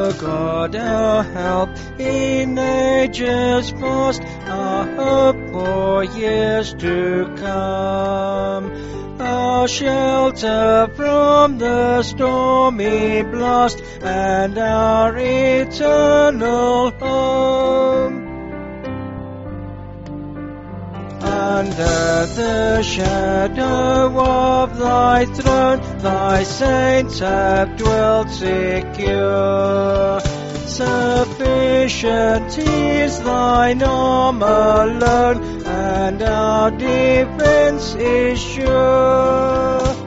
O God, our help in ages past, our hope for years to come, our shelter from the stormy blast, and our eternal home. Under the shadow of thy throne, thy saints have dwelt secure. Sufficient is thine arm alone, and our defense is sure.